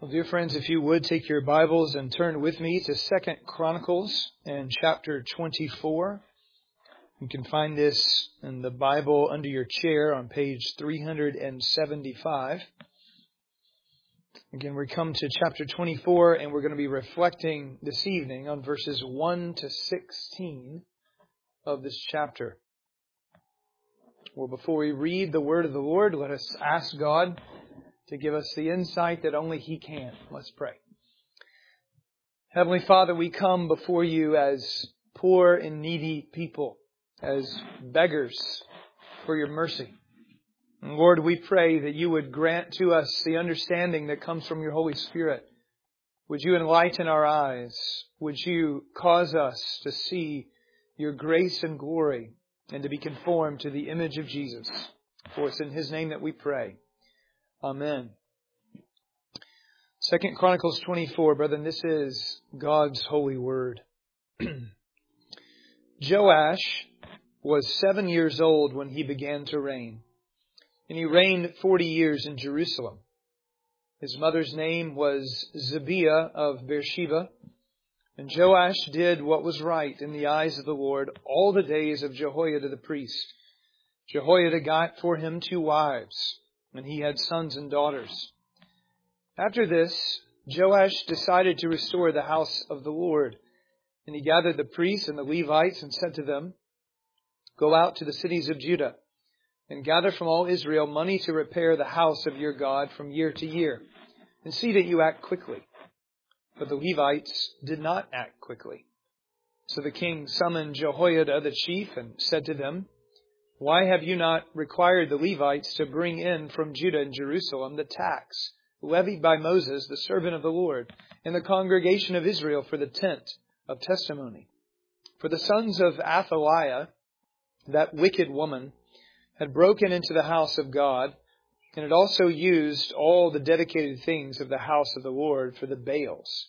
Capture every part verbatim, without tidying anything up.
Well, dear friends, if you would take your Bibles and turn with me to Second Chronicles and chapter twenty-four. You can find this in the Bible under your chair on page three seventy-five. Again, we come to chapter twenty-four, and we're going to be reflecting this evening on verses one to sixteen of this chapter. Well, before we read the word of the Lord, let us ask God to give us the insight that only He can. Let's pray. Heavenly Father, we come before You as poor and needy people, as beggars for Your mercy. And Lord, we pray that You would grant to us the understanding that comes from Your Holy Spirit. Would You enlighten our eyes? Would You cause us to see Your grace and glory and to be conformed to the image of Jesus? For it's in His name that we pray. Amen. Second Chronicles twenty-four, brethren, this is God's holy word. Joash was seven years old when he began to reign, and he reigned forty years in Jerusalem. His mother's name was Zibiah of Beersheba, and Joash did what was right in the eyes of the Lord all the days of Jehoiada the priest. Jehoiada got for him two wives, and he had sons and daughters. After this, Joash decided to restore the house of the Lord. And he gathered the priests and the Levites and said to them, "Go out to the cities of Judah and gather from all Israel money to repair the house of your God from year to year, and see that you act quickly." But the Levites did not act quickly. So the king summoned Jehoiada the chief and said to them, "Why have you not required the Levites to bring in from Judah and Jerusalem the tax levied by Moses, the servant of the Lord, and the congregation of Israel for the tent of testimony?" For the sons of Athaliah, that wicked woman, had broken into the house of God, and had also used all the dedicated things of the house of the Lord for the Baals.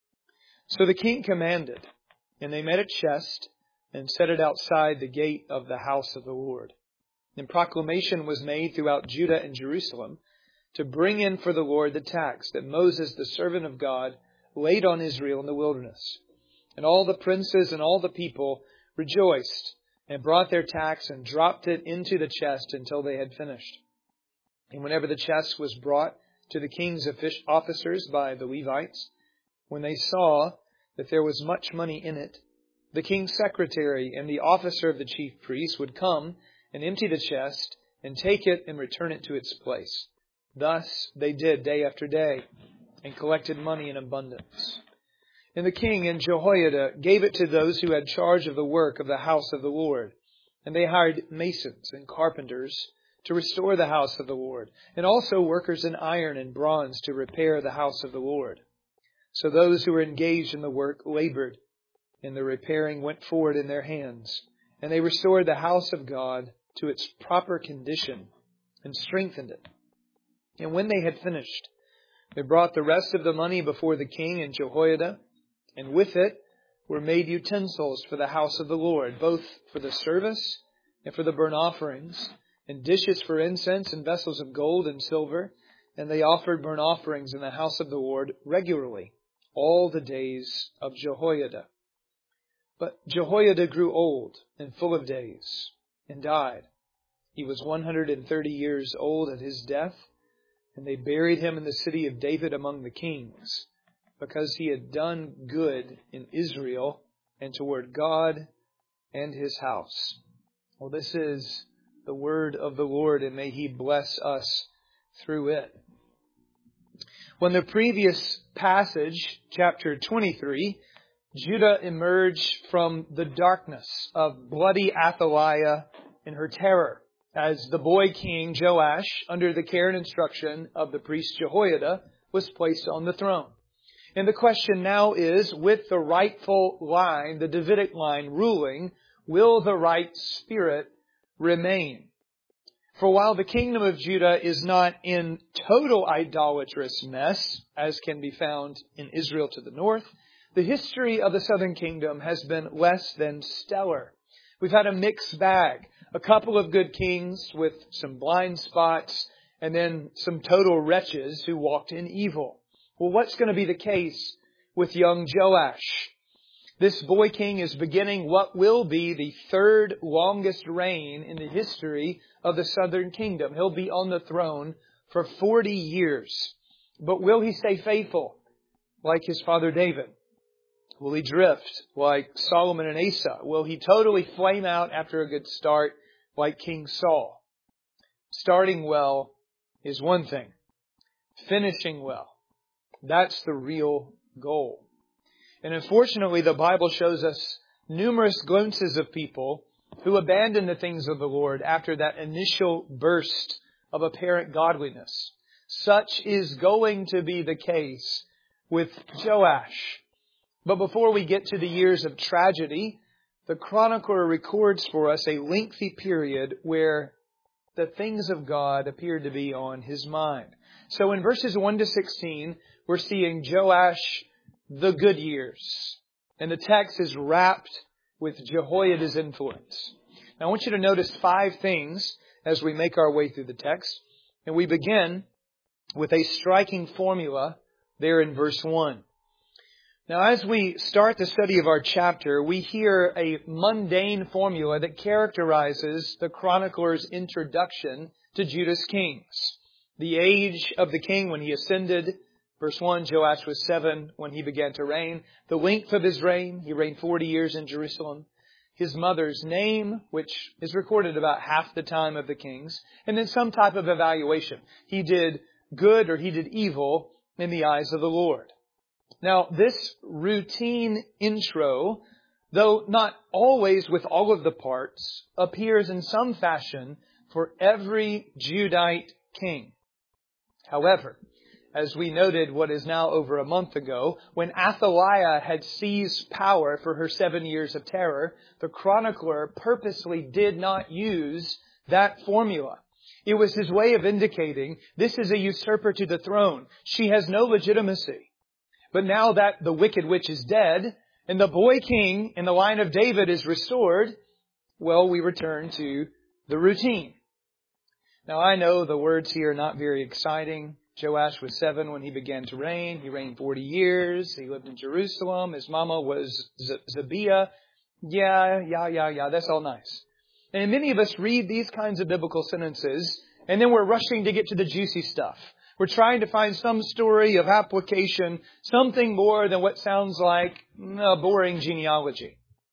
So the king commanded, and they made a chest and set it outside the gate of the house of the Lord. And proclamation was made throughout Judah and Jerusalem to bring in for the Lord the tax that Moses, the servant of God, laid on Israel in the wilderness. And all the princes and all the people rejoiced and brought their tax and dropped it into the chest until they had finished. And whenever the chest was brought to the king's officers by the Levites, when they saw that there was much money in it, the king's secretary and the officer of the chief priests would come and empty the chest and take it and return it to its place. Thus they did day after day and collected money in abundance. And the king and Jehoiada gave it to those who had charge of the work of the house of the Lord. And they hired masons and carpenters to restore the house of the Lord, and also workers in iron and bronze to repair the house of the Lord. So those who were engaged in the work labored, and the repairing went forward in their hands. And they restored the house of God to its proper condition and strengthened it. And when they had finished, they brought the rest of the money before the king and Jehoiada, and with it were made utensils for the house of the Lord, both for the service and for the burnt offerings, and dishes for incense and vessels of gold and silver. And they offered burnt offerings in the house of the Lord regularly all the days of Jehoiada. But Jehoiada grew old and full of days and died. He was one hundred thirty years old at his death, and they buried him in the city of David among the kings, because he had done good in Israel and toward God and His house. Well, this is the word of the Lord, and may He bless us through it. When the previous passage, chapter twenty-three, Judah emerged from the darkness of bloody Athaliah and her terror, as the boy king Joash, under the care and instruction of the priest Jehoiada, was placed on the throne. And the question now is, with the rightful line, the Davidic line, ruling, will the right spirit remain? For while the kingdom of Judah is not in total idolatrous mess, as can be found in Israel to the north, the history of the southern kingdom has been less than stellar. We've had a mixed bag. A couple of good kings with some blind spots, and then some total wretches who walked in evil. Well, what's going to be the case with young Joash? This boy king is beginning what will be the third longest reign in the history of the southern kingdom. He'll be on the throne for forty years. But will he stay faithful like his father David? Will he drift like Solomon and Asa? Will he totally flame out after a good start like King Saul? Starting well is one thing. Finishing well, that's the real goal. And unfortunately, the Bible shows us numerous glimpses of people who abandon the things of the Lord after that initial burst of apparent godliness. Such is going to be the case with Joash. But before we get to the years of tragedy, the chronicler records for us a lengthy period where the things of God appeared to be on his mind. So in verses one to sixteen, we're seeing Joash, the good years. And the text is wrapped with Jehoiada's influence. Now I want you to notice five things as we make our way through the text. And we begin with a striking formula there in verse one. Now as we start the study of our chapter, we hear a mundane formula that characterizes the chronicler's introduction to Judah's kings. The age of the king when he ascended. Verse one, Joash was seven when he began to reign. The length of his reign, he reigned forty years in Jerusalem. His mother's name, which is recorded about half the time of the kings. And then some type of evaluation. He did good or he did evil in the eyes of the Lord. Now, this routine intro, though not always with all of the parts, appears in some fashion for every Judite king. However, as we noted what is now over a month ago, when Athaliah had seized power for her seven years of terror, the chronicler purposely did not use that formula. It was his way of indicating this is a usurper to the throne. She has no legitimacy. But now that the wicked witch is dead and the boy king in the line of David is restored, well, we return to the routine. Now, I know the words here are not very exciting. Joash was seven when he began to reign. He reigned forty years. He lived in Jerusalem. His mama was Z- Zabiah. Yeah, yeah, yeah, yeah. That's all nice. And many of us read these kinds of biblical sentences, and then we're rushing to get to the juicy stuff. We're trying to find some story of application, something more than what sounds like a boring genealogy.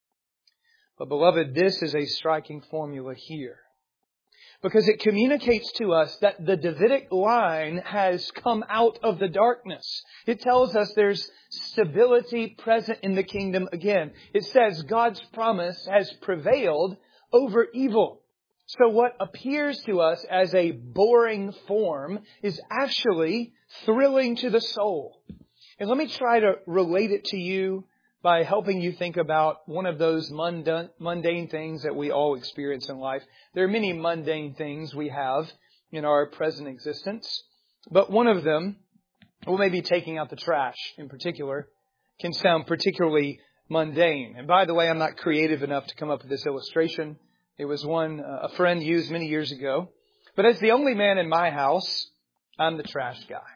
But beloved, this is a striking formula here. Because it communicates to us that the Davidic line has come out of the darkness. It tells us there's stability present in the kingdom again. It says God's promise has prevailed over evil. So what appears to us as a boring form is actually thrilling to the soul. And let me try to relate it to you by helping you think about one of those mundane, mundane things that we all experience in life. There are many mundane things we have in our present existence, but one of them, well, maybe taking out the trash in particular, can sound particularly mundane. And by the way, I'm not creative enough to come up with this illustration. It was one uh, a friend used many years ago. But as the only man in my house, I'm the trash guy.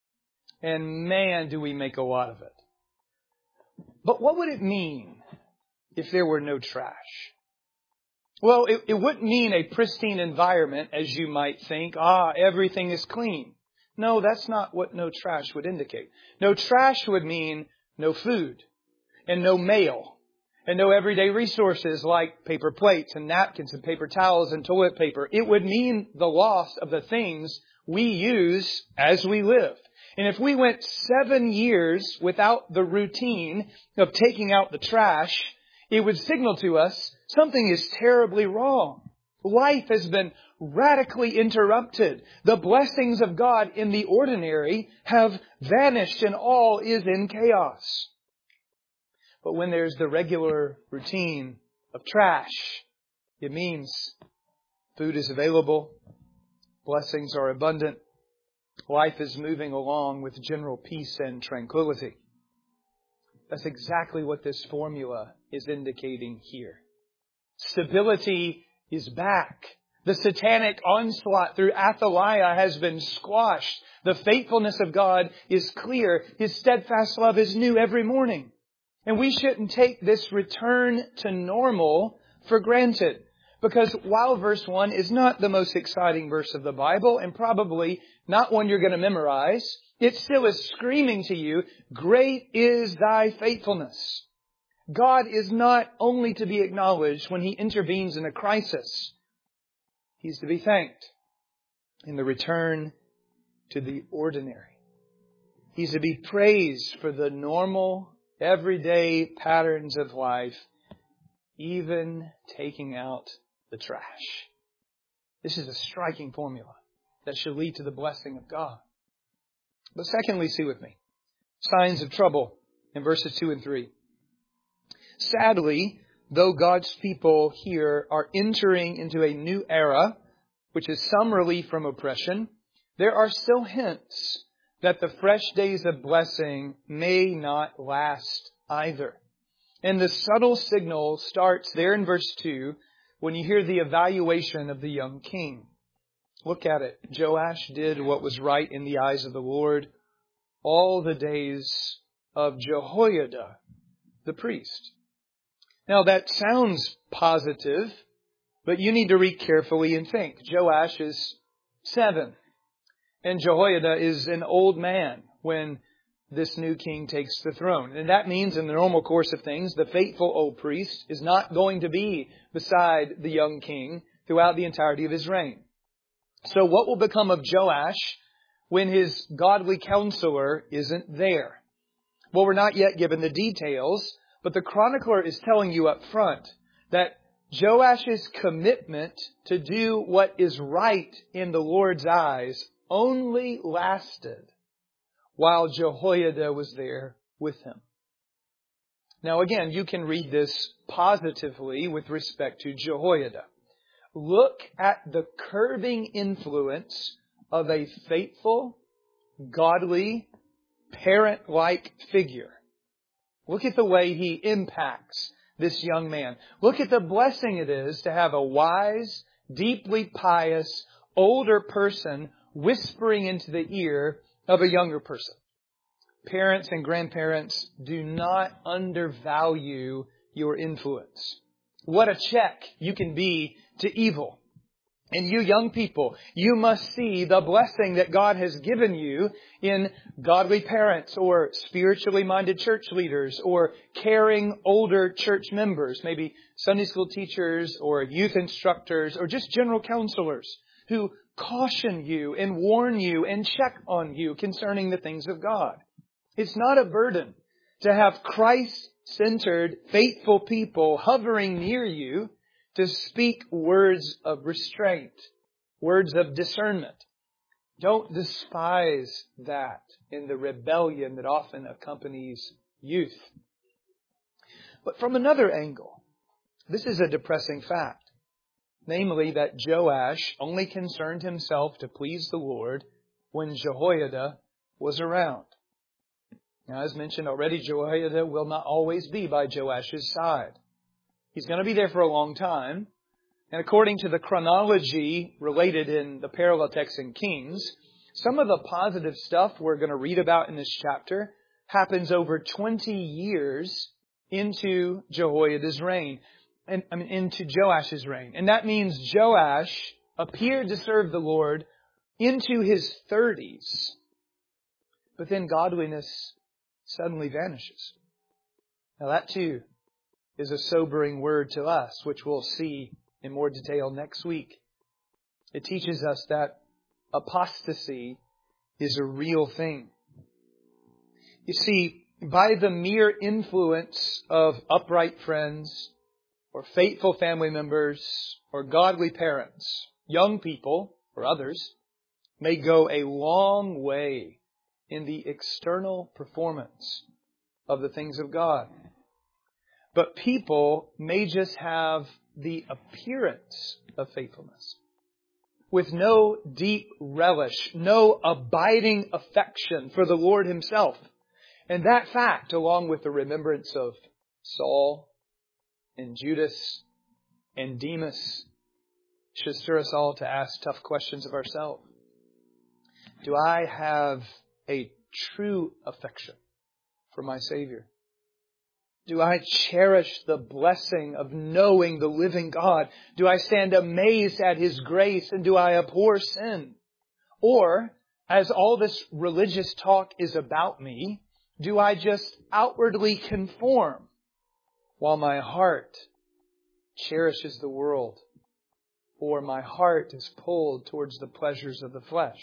And man, do we make a lot of it. But what would it mean if there were no trash? Well, it, it wouldn't mean a pristine environment, as you might think. Ah, everything is clean. No, that's not what no trash would indicate. No trash would mean no food and no mail. And no everyday resources like paper plates and napkins and paper towels and toilet paper. It would mean the loss of the things we use as we live. And if we went seven years without the routine of taking out the trash, it would signal to us something is terribly wrong. Life has been radically interrupted. The blessings of God in the ordinary have vanished and all is in chaos. But when there's the regular routine of trash, it means food is available, blessings are abundant, life is moving along with general peace and tranquility. That's exactly what this formula is indicating here. Stability is back. The satanic onslaught through Athaliah has been squashed. The faithfulness of God is clear. His steadfast love is new every morning. And we shouldn't take this return to normal for granted. Because while verse one is not the most exciting verse of the Bible, and probably not one you're going to memorize, it still is screaming to you, great is thy faithfulness. God is not only to be acknowledged when He intervenes in a crisis. He's to be thanked in the return to the ordinary. He's to be praised for the normal, everyday patterns of life, even taking out the trash. This is a striking formula that should lead to the blessing of God. But secondly, see with me, signs of trouble in verses two and three. Sadly, though God's people here are entering into a new era, which is some relief from oppression, there are still hints that the fresh days of blessing may not last either. And the subtle signal starts there in verse two when you hear the evaluation of the young king. Look at it. Joash did what was right in the eyes of the Lord all the days of Jehoiada, the priest. Now that sounds positive, but you need to read carefully and think. Joash is seven, and Jehoiada is an old man when this new king takes the throne. And that means in the normal course of things, the faithful old priest is not going to be beside the young king throughout the entirety of his reign. So what will become of Joash when his godly counselor isn't there? Well, we're not yet given the details, but the chronicler is telling you up front that Joash's commitment to do what is right in the Lord's eyes only lasted while Jehoiada was there with him. Now again, you can read this positively with respect to Jehoiada. Look at the curbing influence of a faithful, godly, parent-like figure. Look at the way he impacts this young man. Look at the blessing it is to have a wise, deeply pious, older person whispering into the ear of a younger person. Parents and grandparents, do not undervalue your influence. What a check you can be to evil. And you young people, you must see the blessing that God has given you in godly parents or spiritually minded church leaders or caring older church members, maybe Sunday school teachers or youth instructors or just general counselors who caution you and warn you and check on you concerning the things of God. It's not a burden to have Christ-centered, faithful people hovering near you to speak words of restraint, words of discernment. Don't despise that in the rebellion that often accompanies youth. But from another angle, this is a depressing fact. Namely, that Joash only concerned himself to please the Lord when Jehoiada was around. Now, as mentioned already, Jehoiada will not always be by Joash's side. He's going to be there for a long time. And according to the chronology related in the parallel text in Kings, some of the positive stuff we're going to read about in this chapter happens over twenty years into Jehoiada's reign. And I mean, into Joash's reign. And that means Joash appeared to serve the Lord into his thirties. But then godliness suddenly vanishes. Now that too is a sobering word to us, which we'll see in more detail next week. It teaches us that apostasy is a real thing. You see, by the mere influence of upright friends, or faithful family members, or godly parents, young people, or others, may go a long way in the external performance of the things of God. But people may just have the appearance of faithfulness, with no deep relish, no abiding affection for the Lord Himself. And that fact, along with the remembrance of Saul and Judas and Demas, should stir us all to ask tough questions of ourselves. Do I have a true affection for my Savior? Do I cherish the blessing of knowing the living God? Do I stand amazed at His grace, and do I abhor sin? Or, as all this religious talk is about me, do I just outwardly conform while my heart cherishes the world, or my heart is pulled towards the pleasures of the flesh?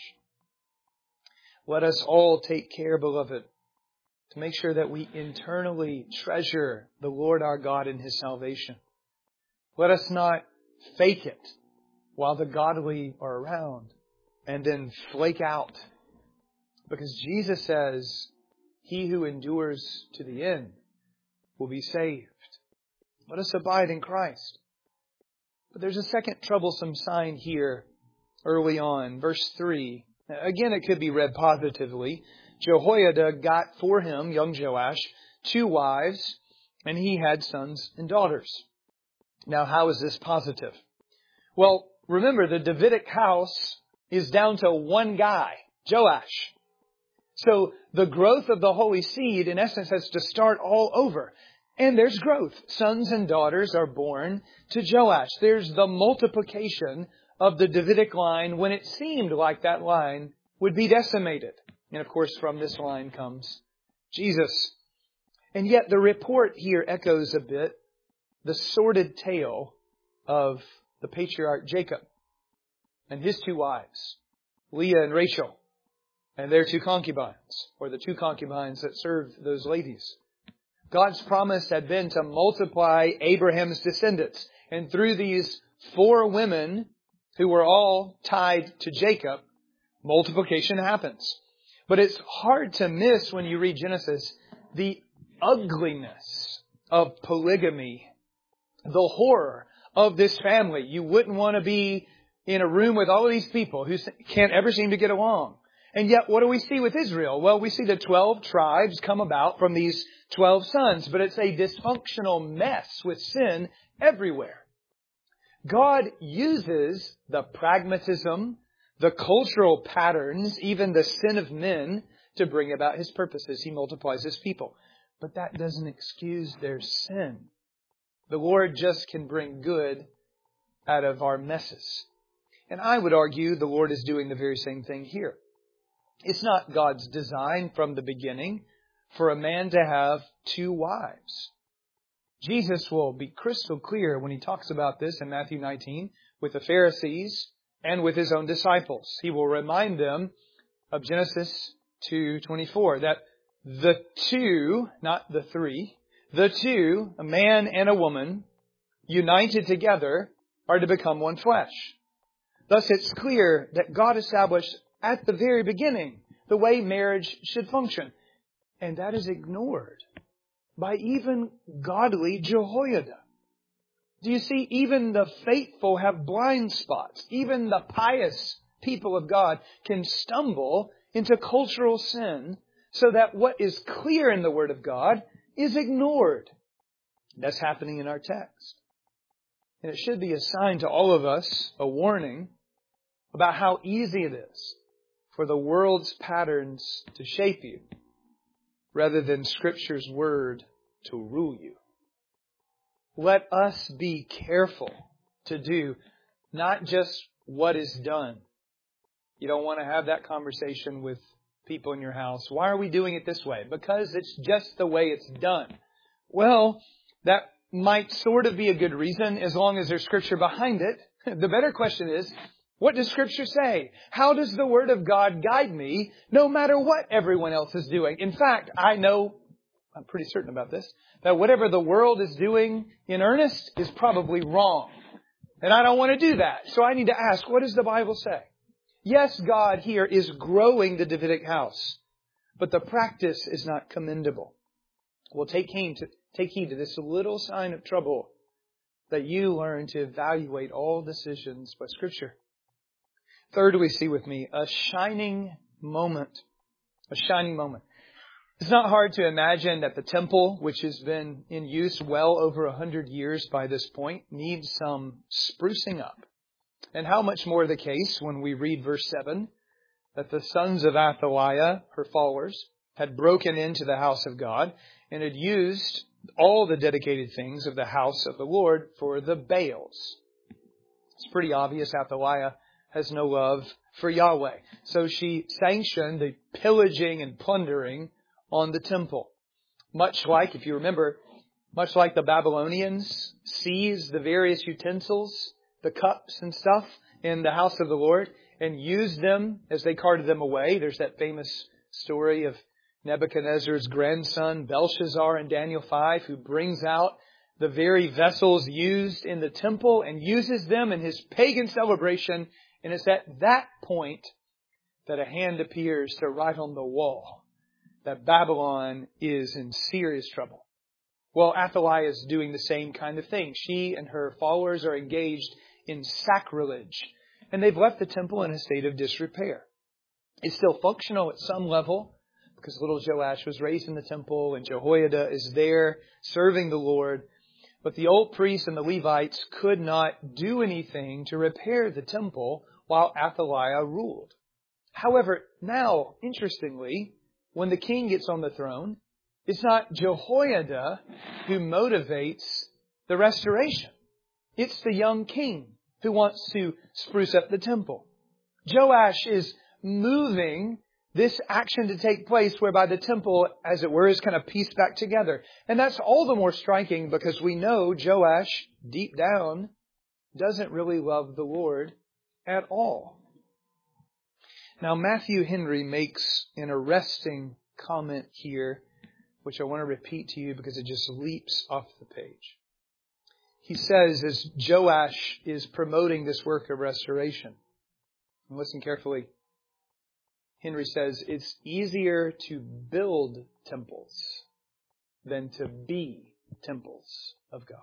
Let us all take care, beloved, to make sure that we internally treasure the Lord our God in His salvation. Let us not fake it while the godly are around and then flake out. Because Jesus says, he who endures to the end will be saved. Let us abide in Christ. But there's a second troublesome sign here early on. Verse three. Again, it could be read positively. Jehoiada got for him, young Joash, two wives, and he had sons and daughters. Now, how is this positive? Well, remember, the Davidic house is down to one guy, Joash. So the growth of the holy seed, in essence, has to start all over. And there's growth. Sons and daughters are born to Joash. There's the multiplication of the Davidic line when it seemed like that line would be decimated. And of course, from this line comes Jesus. And yet the report here echoes a bit the sordid tale of the patriarch Jacob and his two wives, Leah and Rachel, and their two concubines, or the two concubines that served those ladies. God's promise had been to multiply Abraham's descendants. And through these four women who were all tied to Jacob, multiplication happens. But it's hard to miss when you read Genesis the ugliness of polygamy, the horror of this family. You wouldn't want to be in a room with all of these people who can't ever seem to get along. And yet, what do we see with Israel? Well, we see the twelve tribes come about from these twelve sons, but it's a dysfunctional mess with sin everywhere. God uses the pragmatism, the cultural patterns, even the sin of men, to bring about His purposes. He multiplies His people. But that doesn't excuse their sin. The Lord just can bring good out of our messes. And I would argue the Lord is doing the very same thing here. It's not God's design from the beginning for a man to have two wives. Jesus will be crystal clear when He talks about this in Matthew nineteen with the Pharisees and with His own disciples. He will remind them of Genesis two twenty-four, that the two, not the three, the two, a man and a woman, united together, are to become one flesh. Thus it's clear that God established at the very beginning the way marriage should function. And that is ignored by even godly Jehoiada. Do you see, even the faithful have blind spots. Even the pious people of God can stumble into cultural sin so that what is clear in the Word of God is ignored. That's happening in our text. And it should be a sign to all of us, a warning about how easy it is for the world's patterns to shape you rather than Scripture's Word to rule you. Let us be careful to do not just what is done. You don't want to have that conversation with people in your house. Why are we doing it this way? Because it's just the way it's done. Well, that might sort of be a good reason as long as there's Scripture behind it. The better question is, what does Scripture say? How does the Word of God guide me no matter what everyone else is doing? In fact, I know, I'm pretty certain about this, that whatever the world is doing in earnest is probably wrong. And I don't want to do that. So I need to ask, what does the Bible say? Yes, God here is growing the Davidic house, but the practice is not commendable. Well, take heed to, take heed to this little sign of trouble, that you learn to evaluate all decisions by Scripture. Third, we see with me a shining moment. A shining moment. It's not hard to imagine that the temple, which has been in use well over a hundred years by this point, needs some sprucing up. And how much more the case when we read verse seven, that the sons of Athaliah, her followers, had broken into the house of God and had used all the dedicated things of the house of the Lord for the Baals. It's pretty obvious Athaliah has no love for Yahweh. So she sanctioned the pillaging and plundering on the temple. Much like, if you remember, much like the Babylonians seized the various utensils, the cups and stuff in the house of the Lord and used them as they carted them away. There's that famous story of Nebuchadnezzar's grandson, Belshazzar, in Daniel five, who brings out the very vessels used in the temple and uses them in his pagan celebration. And it's at that point that a hand appears to write on the wall that Babylon is in serious trouble. Well, Athaliah is doing the same kind of thing. She and her followers are engaged in sacrilege, and they've left the temple in a state of disrepair. It's still functional at some level, because little Joash was raised in the temple and Jehoiada is there serving the Lord. But the old priests and the Levites could not do anything to repair the temple while Athaliah ruled. However, now, interestingly, when the king gets on the throne, it's not Jehoiada who motivates the restoration. It's the young king who wants to spruce up the temple. Joash is moving this action to take place whereby the temple, as it were, is kind of pieced back together. And that's all the more striking because we know Joash, deep down, doesn't really love the Lord at all. Now, Matthew Henry makes an arresting comment here, which I want to repeat to you because it just leaps off the page. He says, as Joash is promoting this work of restoration, and listen carefully, Henry says, it's easier to build temples than to be temples of God.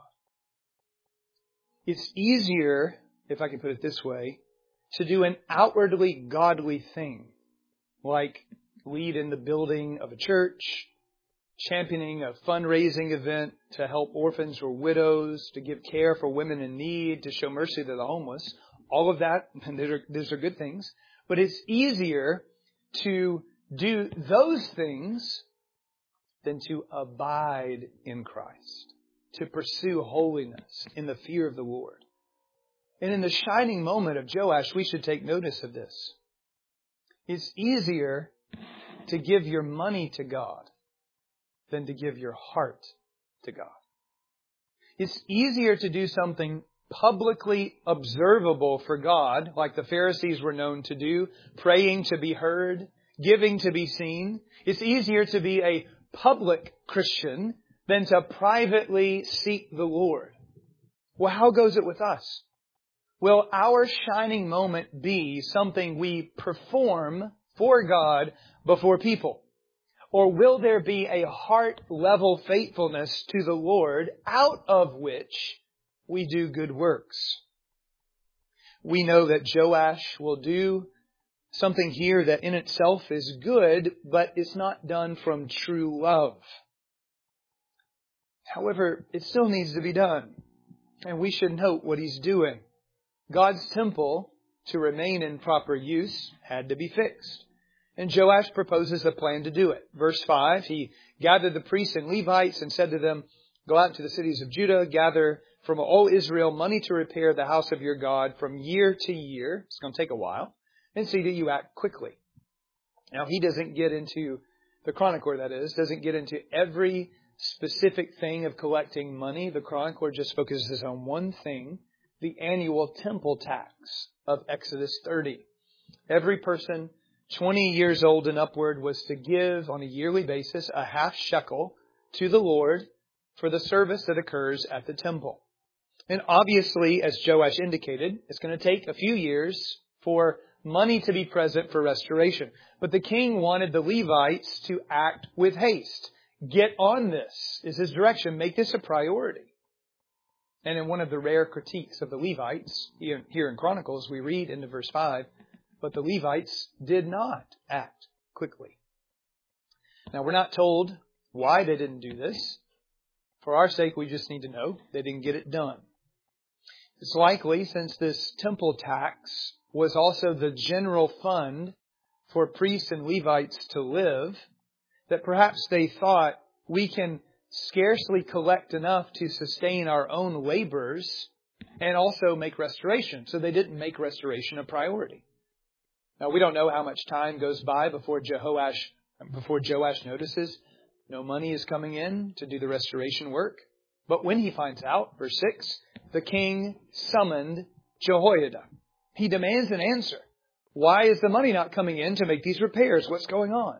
It's easier, if I can put it this way, to do an outwardly godly thing, like lead in the building of a church, championing a fundraising event to help orphans or widows, to give care for women in need, to show mercy to the homeless. All of that, and those are, those are good things. But it's easier to do those things than to abide in Christ, to pursue holiness in the fear of the Lord. And in the shining moment of Joash, we should take notice of this. It's easier to give your money to God than to give your heart to God. It's easier to do something publicly observable for God, like the Pharisees were known to do, praying to be heard, giving to be seen. It's easier to be a public Christian than to privately seek the Lord. Well, how goes it with us? Will our shining moment be something we perform for God before people? Or will there be a heart-level faithfulness to the Lord out of which we do good works? We know that Joash will do something here that in itself is good, but it's not done from true love. However, it still needs to be done. And we should note what he's doing. God's temple, to remain in proper use, had to be fixed. And Joash proposes a plan to do it. Verse five, he gathered the priests and Levites and said to them, go out to the cities of Judah, gather from all Israel money to repair the house of your God from year to year. It's going to take a while. And see that you act quickly. Now, he doesn't get into, the chronicler that is, doesn't get into every specific thing of collecting money. The chronicler just focuses on one thing, the annual temple tax of Exodus thirty. Every person twenty years old and upward was to give on a yearly basis a half shekel to the Lord for the service that occurs at the temple. And obviously, as Joash indicated, it's going to take a few years for money to be present for restoration. But the king wanted the Levites to act with haste. Get on this is his direction. Make this a priority. And in one of the rare critiques of the Levites, here in Chronicles, we read into verse five, but the Levites did not act quickly. Now, we're not told why they didn't do this. For our sake, we just need to know they didn't get it done. It's likely, since this temple tax was also the general fund for priests and Levites to live, that perhaps they thought we can scarcely collect enough to sustain our own labors and also make restoration. So they didn't make restoration a priority. Now, we don't know how much time goes by before Jehoash, before Joash notices no money is coming in to do the restoration work. But when he finds out, verse six, the king summoned Jehoiada. He demands an answer. Why is the money not coming in to make these repairs? What's going on?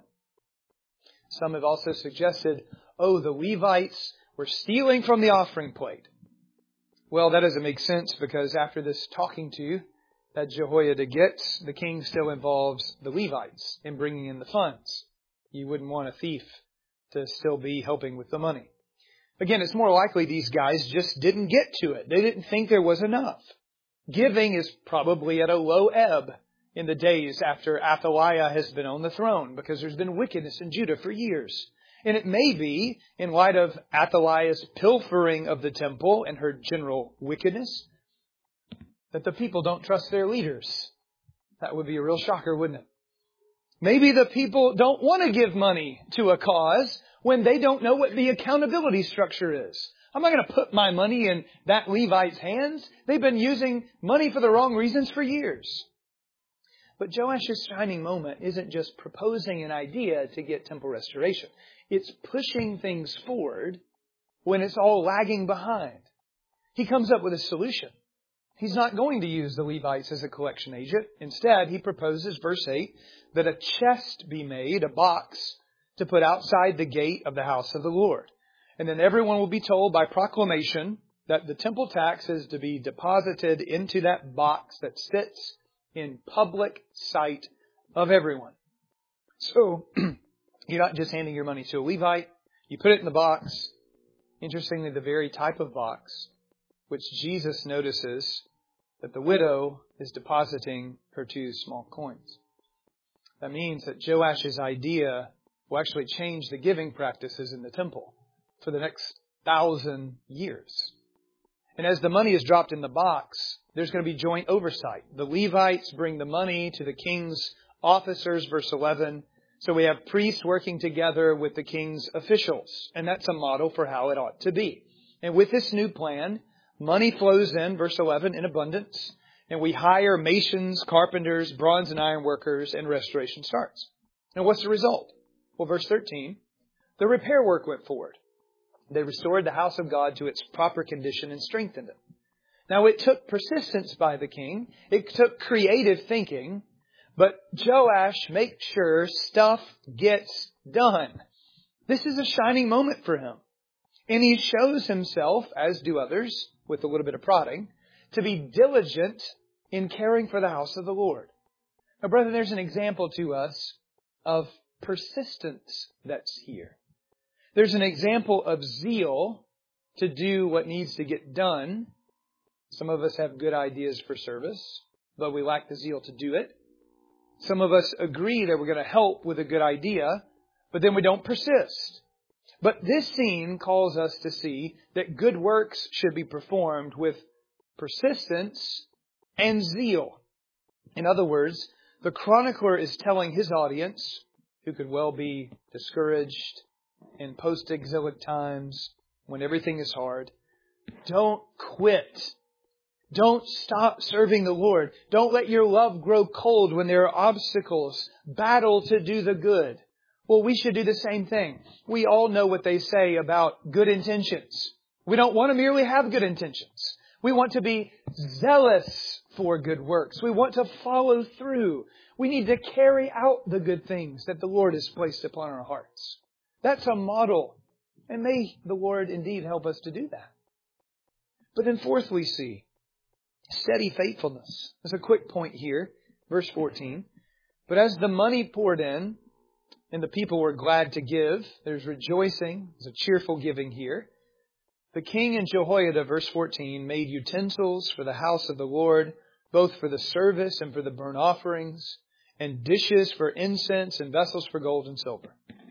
Some have also suggested, oh, the Levites were stealing from the offering plate. Well, that doesn't make sense, because after this talking to that Jehoiada gets, the king still involves the Levites in bringing in the funds. You wouldn't want a thief to still be helping with the money. Again, it's more likely these guys just didn't get to it. They didn't think there was enough. Giving is probably at a low ebb in the days after Athaliah has been on the throne, because there's been wickedness in Judah for years. And it may be, in light of Athaliah's pilfering of the temple and her general wickedness, that the people don't trust their leaders. That would be a real shocker, wouldn't it? Maybe the people don't want to give money to a cause when they don't know what the accountability structure is. I'm not going to put my money in that Levite's hands. They've been using money for the wrong reasons for years. But Joash's shining moment isn't just proposing an idea to get temple restoration. It's pushing things forward when it's all lagging behind. He comes up with a solution. He's not going to use the Levites as a collection agent. Instead, he proposes, verse eight, that a chest be made, a box, to put outside the gate of the house of the Lord. And then everyone will be told by proclamation that the temple tax is to be deposited into that box that sits in public sight of everyone. So, you're not just handing your money to a Levite. You put it in the box. Interestingly, the very type of box which Jesus notices that the widow is depositing her two small coins. That means that Joash's idea will actually change the giving practices in the temple for the next thousand years. And as the money is dropped in the box, there's going to be joint oversight. The Levites bring the money to the king's officers, verse eleven. So we have priests working together with the king's officials. And that's a model for how it ought to be. And with this new plan, money flows in, verse eleven, in abundance. And we hire masons, carpenters, bronze and iron workers, and restoration starts. Now what's the result? Well, verse thirteen, the repair work went forward. They restored the house of God to its proper condition and strengthened it. Now, it took persistence by the king. It took creative thinking. But Joash makes sure stuff gets done. This is a shining moment for him. And he shows himself, as do others, with a little bit of prodding, to be diligent in caring for the house of the Lord. Now, brethren, there's an example to us of persistence that's here. There's an example of zeal to do what needs to get done. Some of us have good ideas for service, but we lack the zeal to do it. Some of us agree that we're going to help with a good idea, but then we don't persist. But this scene calls us to see that good works should be performed with persistence and zeal. In other words, the chronicler is telling his audience, who could well be discouraged in post-exilic times when everything is hard, don't quit. Don't stop serving the Lord. Don't let your love grow cold when there are obstacles. Battle to do the good. Well, we should do the same thing. We all know what they say about good intentions. We don't want to merely have good intentions. We want to be zealous for good works. We want to follow through. We need to carry out the good things that the Lord has placed upon our hearts. That's a model. And may the Lord indeed help us to do that. But then fourth, we see steady faithfulness. There's a quick point here, verse fourteen. But as the money poured in, and the people were glad to give, there's rejoicing, there's a cheerful giving here. The king and Jehoiada, verse fourteen, made utensils for the house of the Lord, both for the service and for the burnt offerings, and dishes for incense and vessels for gold and silver.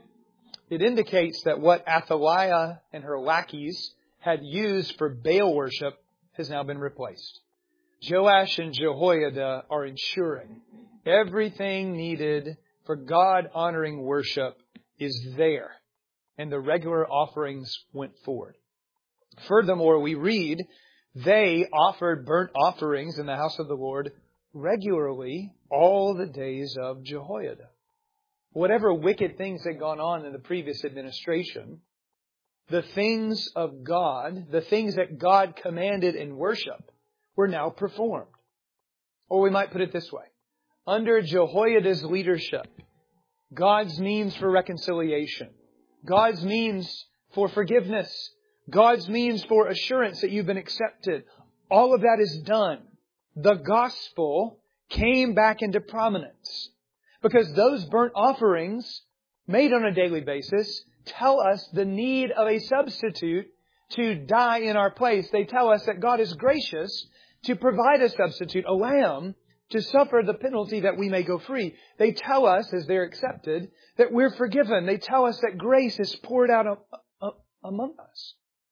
It indicates that what Athaliah and her lackeys had used for Baal worship has now been replaced. Joash and Jehoiada are ensuring everything needed for God-honoring worship is there, and the regular offerings went forward. Furthermore, we read they offered burnt offerings in the house of the Lord regularly all the days of Jehoiada. Whatever wicked things had gone on in the previous administration, the things of God, the things that God commanded in worship, were now performed. Or we might put it this way. Under Jehoiada's leadership, God's means for reconciliation, God's means for forgiveness, God's means for assurance that you've been accepted, all of that is done. The gospel came back into prominence because those burnt offerings made on a daily basis tell us the need of a substitute to die in our place. They tell us that God is gracious to provide a substitute, a lamb, to suffer the penalty that we may go free. They tell us, as they're accepted, that we're forgiven. They tell us that grace is poured out among us.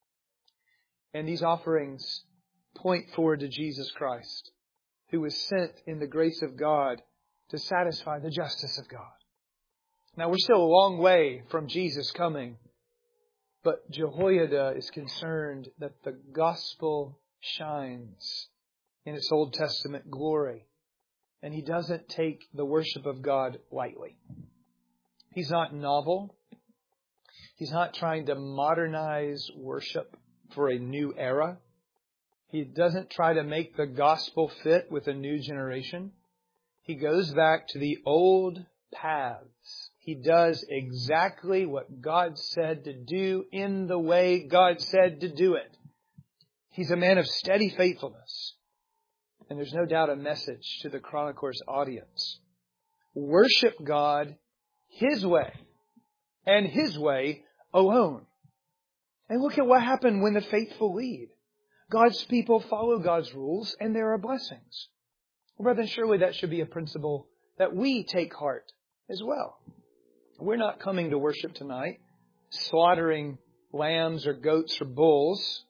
And these offerings point forward to Jesus Christ, who was sent in the grace of God to satisfy the justice of God. Now, we're still a long way from Jesus coming, but Jehoiada is concerned that the gospel shines in its Old Testament glory, and he doesn't take the worship of God lightly. He's not novel. He's not trying to modernize worship for a new era. He doesn't try to make the gospel fit with a new generation. He goes back to the old paths. He does exactly what God said to do in the way God said to do it. He's a man of steady faithfulness. And there's no doubt a message to the chronicler's audience. Worship God His way and His way alone. And look at what happened when the faithful lead. God's people follow God's rules and there are blessings. Well, brethren, surely that should be a principle that we take heart as well. We're not coming to worship tonight slaughtering lambs or goats or bulls.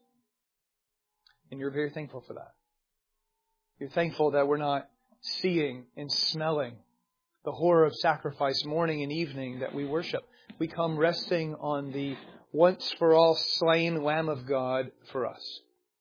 And you're very thankful for that. You're thankful that we're not seeing and smelling the horror of sacrifice morning and evening that we worship. We come resting on the once for all slain Lamb of God for us.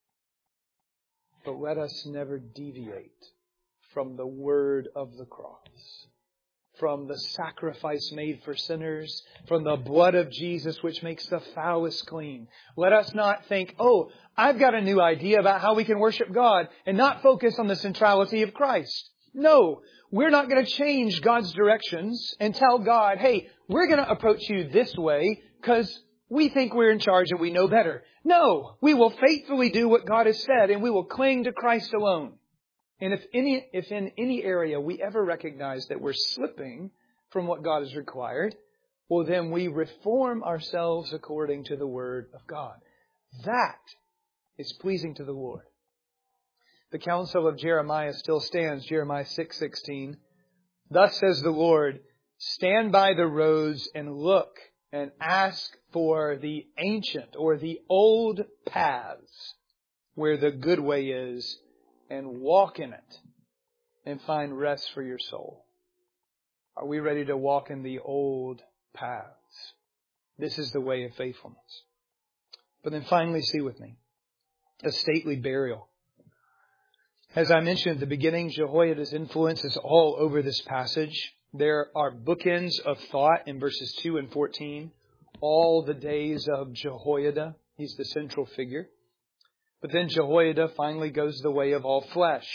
But let us never deviate from the word of the cross, from the sacrifice made for sinners, from the blood of Jesus which makes the foulest clean. Let us not think, oh, I've got a new idea about how we can worship God and not focus on the centrality of Christ. No, we're not going to change God's directions and tell God, hey, we're going to approach you this way because we think we're in charge and we know better. No, we will faithfully do what God has said and we will cling to Christ alone. And if any, if in any area we ever recognize that we're slipping from what God has required, well, then we reform ourselves according to the Word of God. That is pleasing to the Lord. The counsel of Jeremiah still stands, Jeremiah six sixteen. Thus says the Lord, stand by the roads and look and ask for the ancient or the old paths where the good way is, and walk in it and find rest for your soul. Are we ready to walk in the old paths? This is the way of faithfulness. But then finally, see with me, a stately burial. As I mentioned at the beginning, Jehoiada's influence is all over this passage. There are bookends of thought in verses two and fourteen. All the days of Jehoiada. He's the central figure. But then Jehoiada finally goes the way of all flesh.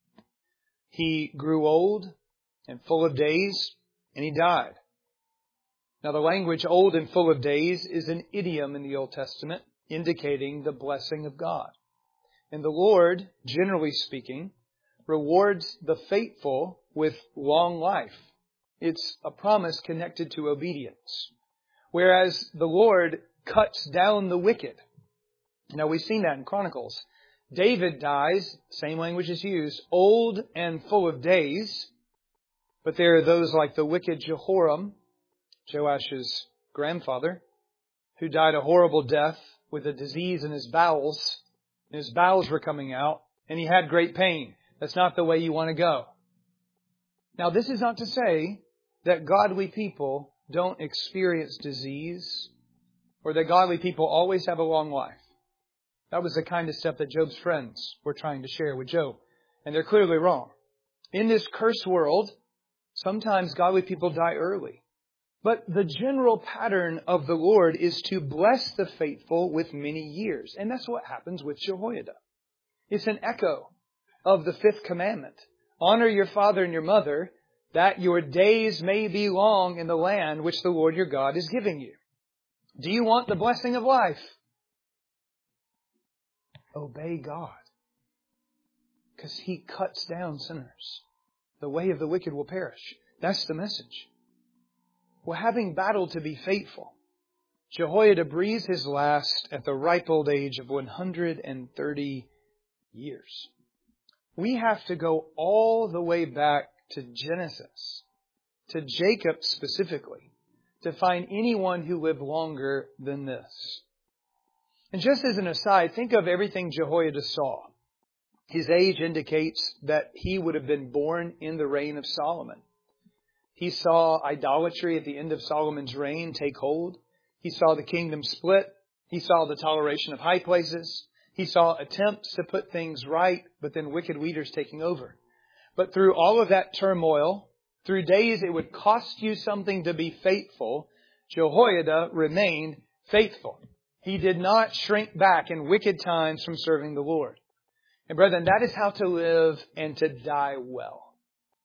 He grew old and full of days, and he died. Now the language old and full of days is an idiom in the Old Testament, indicating the blessing of God. And the Lord, generally speaking, rewards the faithful with long life. It's a promise connected to obedience. Whereas the Lord cuts down the wicked. Now we've seen that in Chronicles. David dies, same language is used, old and full of days. But there are those like the wicked Jehoram, Joash's grandfather, who died a horrible death with a disease in his bowels and his bowels were coming out, and he had great pain. That's not the way you want to go. Now, this is not to say that godly people don't experience disease or that godly people always have a long life. That was the kind of stuff that Job's friends were trying to share with Job. And they're clearly wrong. In this cursed world, sometimes godly people die early. But the general pattern of the Lord is to bless the faithful with many years. And that's what happens with Jehoiada. It's an echo of the fifth commandment. Honor your father and your mother, that your days may be long in the land which the Lord your God is giving you. Do you want the blessing of life? Obey God. Because He cuts down sinners. The way of the wicked will perish. That's the message. Well, having battled to be faithful, Jehoiada breathed his last at the ripe old age of one hundred thirty years. We have to go all the way back to Genesis, to Jacob specifically, to find anyone who lived longer than this. And just as an aside, think of everything Jehoiada saw. His age indicates that he would have been born in the reign of Solomon. He saw idolatry at the end of Solomon's reign take hold. He saw the kingdom split. He saw the toleration of high places. He saw attempts to put things right, but then wicked leaders taking over. But through all of that turmoil, through days it would cost you something to be faithful, Jehoiada remained faithful. He did not shrink back in wicked times from serving the Lord. And brethren, that is how to live and to die well.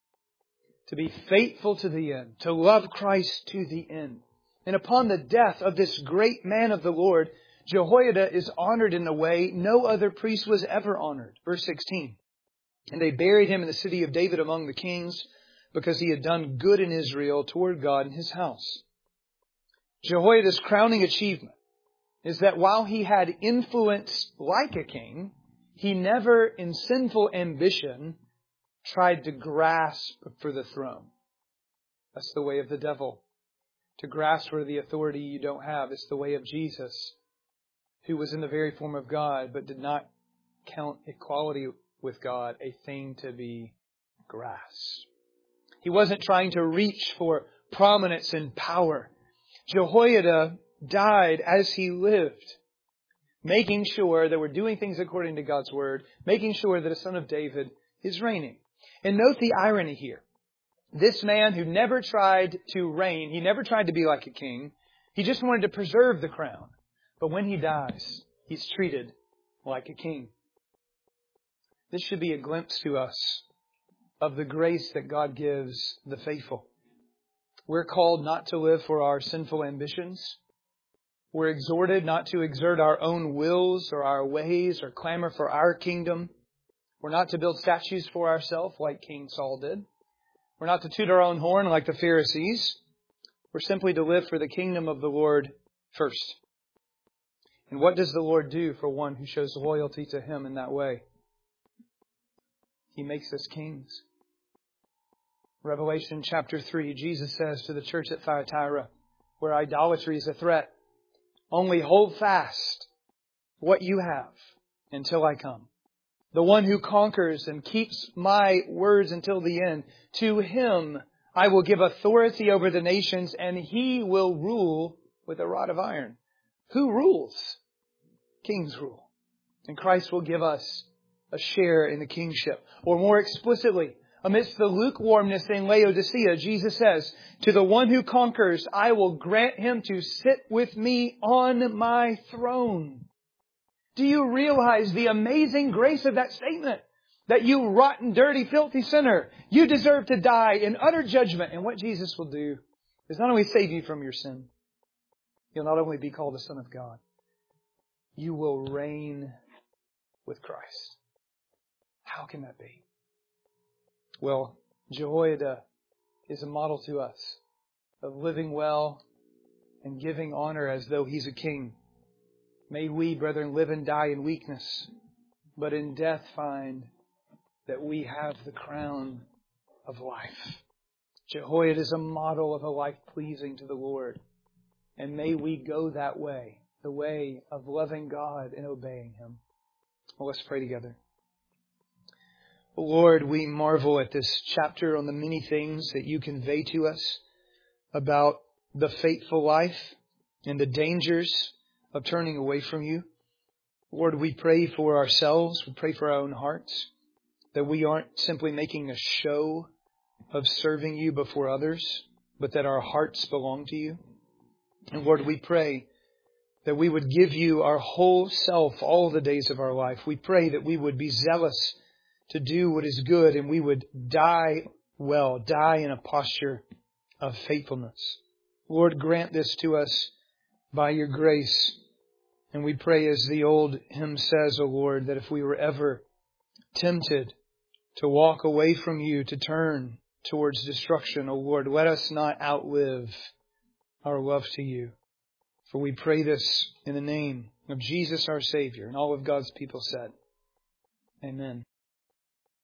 To be faithful to the end. To love Christ to the end. And upon the death of this great man of the Lord, Jehoiada is honored in a way no other priest was ever honored. Verse sixteen. And they buried him in the city of David among the kings, because he had done good in Israel toward God and His house. Jehoiada's crowning achievement is that while he had influence like a king, he never, in sinful ambition, tried to grasp for the throne. That's the way of the devil. To grasp for the authority you don't have. It's the way of Jesus, who was in the very form of God, but did not count equality with God a thing to be grasped. He wasn't trying to reach for prominence and power. Jehoiada died as he lived, making sure that we're doing things according to God's Word, making sure that a son of David is reigning. And note the irony here. This man who never tried to reign, he never tried to be like a king. He just wanted to preserve the crown. But when he dies, he's treated like a king. This should be a glimpse to us of the grace that God gives the faithful. We're called not to live for our sinful ambitions. We're exhorted not to exert our own wills or our ways or clamor for our kingdom. We're not to build statues for ourselves like King Saul did. We're not to toot our own horn like the Pharisees. We're simply to live for the kingdom of the Lord first. And what does the Lord do for one who shows loyalty to Him in that way? He makes us kings. Revelation chapter three, Jesus says to the church at Thyatira, where idolatry is a threat, only hold fast what you have until I come. The one who conquers and keeps my words until the end, to him I will give authority over the nations, and he will rule with a rod of iron. Who rules? Kings rule. And Christ will give us a share in the kingship. Or more explicitly, amidst the lukewarmness in Laodicea, Jesus says, to the one who conquers, I will grant him to sit with me on my throne. Do you realize the amazing grace of that statement? That you rotten, dirty, filthy sinner, you deserve to die in utter judgment. And what Jesus will do is not only save you from your sin, you'll not only be called a son of God, you will reign with Christ. How can that be? Well, Jehoiada is a model to us of living well and giving honor as though he's a king. May we, brethren, live and die in weakness, but in death find that we have the crown of life. Jehoiada is a model of a life pleasing to the Lord. And may we go that way, the way of loving God and obeying Him. Well, let's pray together. Lord, we marvel at this chapter on the many things that you convey to us about the faithful life and the dangers of turning away from you. Lord, we pray for ourselves. We pray for our own hearts, that we aren't simply making a show of serving you before others, but that our hearts belong to you. And Lord, we pray that we would give you our whole self all the days of our life. We pray that we would be zealous to do what is good, and we would die well, die in a posture of faithfulness. Lord, grant this to us by your grace. And we pray, as the old hymn says, O Lord, that if we were ever tempted to walk away from you, to turn towards destruction, O Lord, let us not outlive our love to you. For we pray this in the name of Jesus our Savior, and all of God's people said, Amen.